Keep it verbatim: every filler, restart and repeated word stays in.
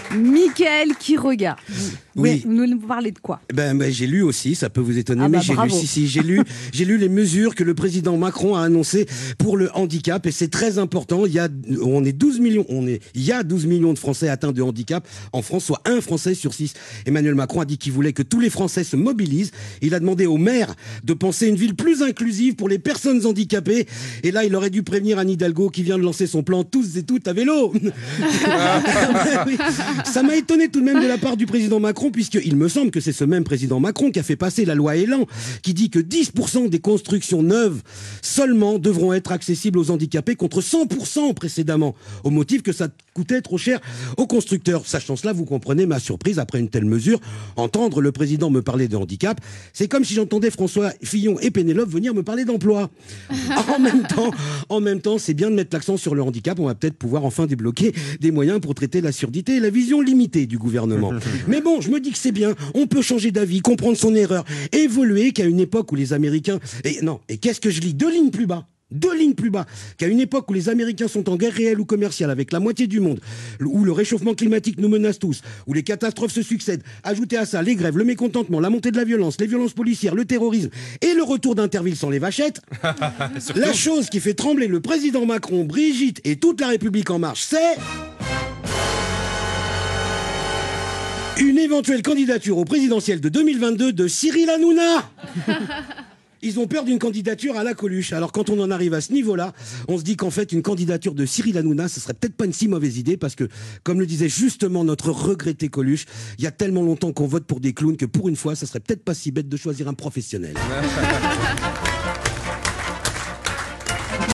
Mickaël Quiroga. Oui. Vous nous parlez de quoi? Ben, ben j'ai lu aussi, ça peut vous étonner, ah mais bah, j'ai lu, bravo. si, si, j'ai lu, j'ai lu les mesures que le président Macron a annoncées pour le handicap, et c'est très important. Il y a, on est douze millions, on est, il y a douze millions de Français atteints de handicap en France, soit un Français sur six. Emmanuel Macron a dit qu'il voulait que tous les Français se mobilisent. Il a demandé aux maires de penser une ville plus inclusive pour les personnes handicapées. Et là, il aurait dû prévenir Anne Hidalgo qui vient de lancer son plan tous et toutes à vélo. Oui. Ça m'a étonné tout de même de la part du président Macron, puisqu'il me semble que c'est ce même président Macron qui a fait passer la loi Elan, qui dit que dix pour cent des constructions neuves seulement devront être accessibles aux handicapés, contre cent pour cent précédemment, au motif que ça coûtait trop cher aux constructeurs. Sachant cela, vous comprenez ma surprise après une telle mesure. Entendre le président me parler de handicap, c'est comme si j'entendais François Fillon et Pénélope venir me parler d'emploi. En même temps, en même temps, c'est bien de mettre l'accent sur le handicap. On va peut-être pouvoir enfin débloquer des moyens pour traiter la surdité et la vision limitée du gouvernement. Mais bon, je me dis que c'est bien. On peut changer d'avis, comprendre son erreur, évoluer, qu'à une époque où les Américains... Et non, et qu'est-ce que je lis? Deux lignes plus bas. Deux lignes plus bas, qu'à une époque où les Américains sont en guerre réelle ou commerciale avec la moitié du monde, où le réchauffement climatique nous menace tous, où les catastrophes se succèdent, ajoutez à ça les grèves, le mécontentement, la montée de la violence, les violences policières, le terrorisme et le retour d'Interville sans les vachettes, la chose qui fait trembler le président Macron, Brigitte et toute la République en marche, c'est... une éventuelle candidature au présidentiel de deux mille vingt-deux de Cyril Hanouna. Ils ont peur d'une candidature à la Coluche. Alors quand on en arrive à ce niveau-là, on se dit qu'en fait une candidature de Cyril Hanouna, ce serait peut-être pas une si mauvaise idée, parce que, comme le disait justement notre regretté Coluche, il y a tellement longtemps qu'on vote pour des clowns que pour une fois, ça serait peut-être pas si bête de choisir un professionnel.